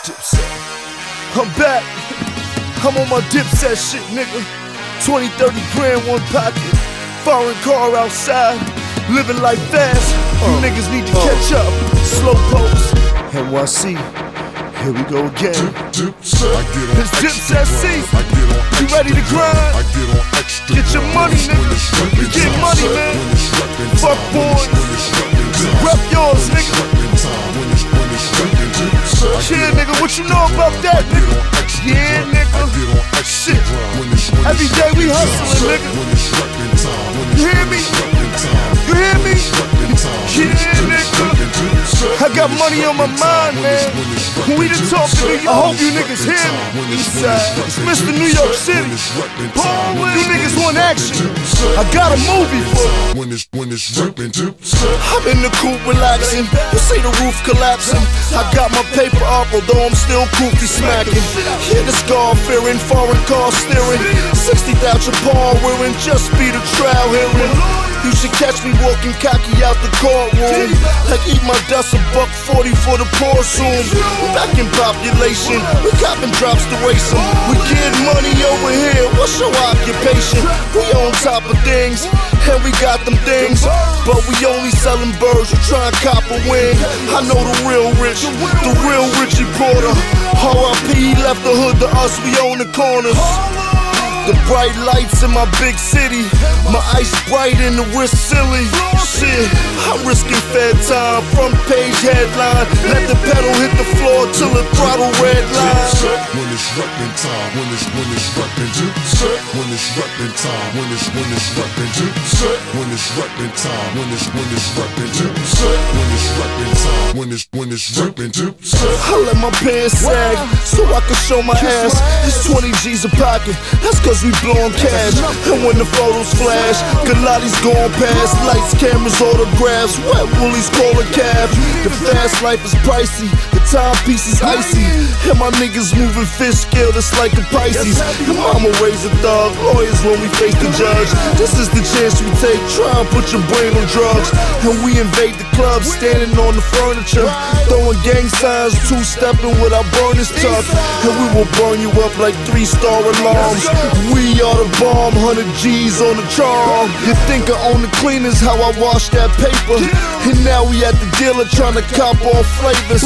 Dipset. I'm back. I'm on my Dipset shit, nigga. 20, 30 grand, one pocket. Foreign car outside. Living life fast. You niggas need to catch up. Slow pose. NYC. Here we go again. It's Dipset C. You ready to grind? Get your money, nigga. You get money, man. Fuck boys. Rep yours, nigga. Yeah, nigga, what you know about that, nigga? Yeah, nigga. Shit. Every day we hustling, nigga. You hear me? You hear me? Yeah, nigga. I got money on my mind, man. When we done talk to New York, I hope you niggas hear me. Eastside, it's Mr. New York City. You niggas want action. I got a movie for you. I'm in the coupe relaxing. You see the roof collapsing. I got my paper up, although I'm still goofy smacking. Yeah, the scar fearing, foreign car steering. 60,000 pawn wearing, just be the trial hearing. You should catch me walking cocky out the courtroom. Like eat my dust, $1.40 for the poor soon. Back in population, we copping drops to race 'em. We get money over here, what's your occupation? We on top of things, and we got them things. But we only selling birds, you try and cop a wing. I know the real rich, the real Richie Porter. R.I.P. he left the hood to us, we own the corners. The bright lights in my big city, my ice bright and the wrist silly. Shit, I'm risking fair time, front page headline. Let the pedal hit the floor till the throttle red line. When it's reppin' time, when it's reppin' Dipset. When it's reppin' time, when it's reppin' Dipset. When it's reppin' time, when it's reppin' Dipset. When it's reppin' time, when it's reppin' Dipset. I let my pants sag so I can show my ass. It's 20 G's a pocket, that's cause we blowin' cash. And when the photos flash, Galati's going past. Lights, cameras, autographs, wet woolies call a cab. The fast life is pricey, the timepiece is icy. And my niggas moving fish scale that's like the Pisces. And mama raised a thug, lawyers when we face the judge. This is the chance we take, try and put your brain on drugs. And we invade the club, standing on the furniture, throwing gang signs, two-stepping with our burners tucked. And we will burn you up like 3-star alarms. We are the bomb, 100 G's on the charm. You think I own the cleaners, how I wash that paper. And now we at the dealer trying to cop all flavors.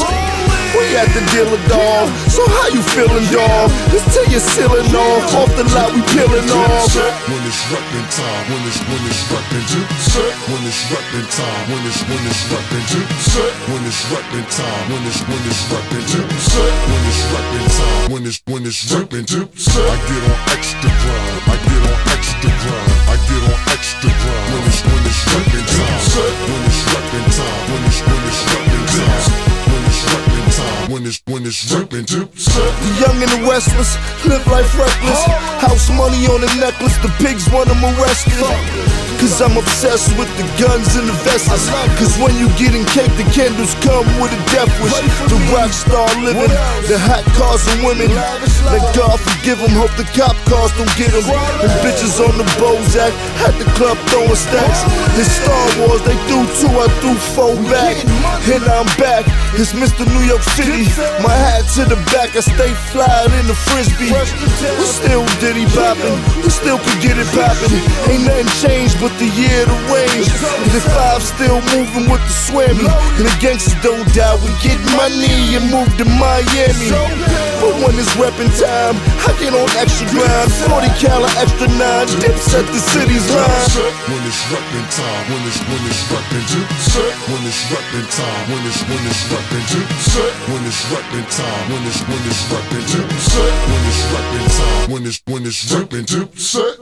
We at the dealer, dawg. So how you feeling, dawg? Just till you're sealing off the lot we peeling off. When it's reppin' time, when it's reppin' Dipset. When it's reppin' time, when it's reppin' Dipset. When it's reppin' time, when it's reppin' Dipset. When it's reppin' time, when it's reppin' Dipset. I get on extra grind, I get on extra grind, I get on extra grind. When it's reppin' time, when it's reppin' time, when it's reppin' time. When it's reppin' Dipset. The young and the restless, live life reckless. House money on the necklace, the pigs want them arrested. Cause I'm obsessed with the guns and the vests. Cause when you getting cake, the candles come with a death wish. The rock star living, the hot cars and women. Let God forgive them, hope the cop cars don't get them. And bitches on the Bozak, at the club throwing stacks. In Star Wars, they threw 2, I threw 4 back. And I'm back, it's Mr. New York City. My hat to the back, I stay flying in the Frisbee. We still diddy poppin', we still could get it poppin'. Ain't nothing changed but the year, the range. And the 5 still moving with the swammy. And the gangsters don't die, we get money and move to Miami. But when it's reppin' time, I get on extra grind. 40 cal extra 9, Dipset the city's line. When it's reppin' time, when it's reppin' Dipset. When it's reppin' time, when it's reppin' Dipset. When it's reppin' time, when it's reppin' Dipset. When it's reppin' time, when it's reppin' Dipset.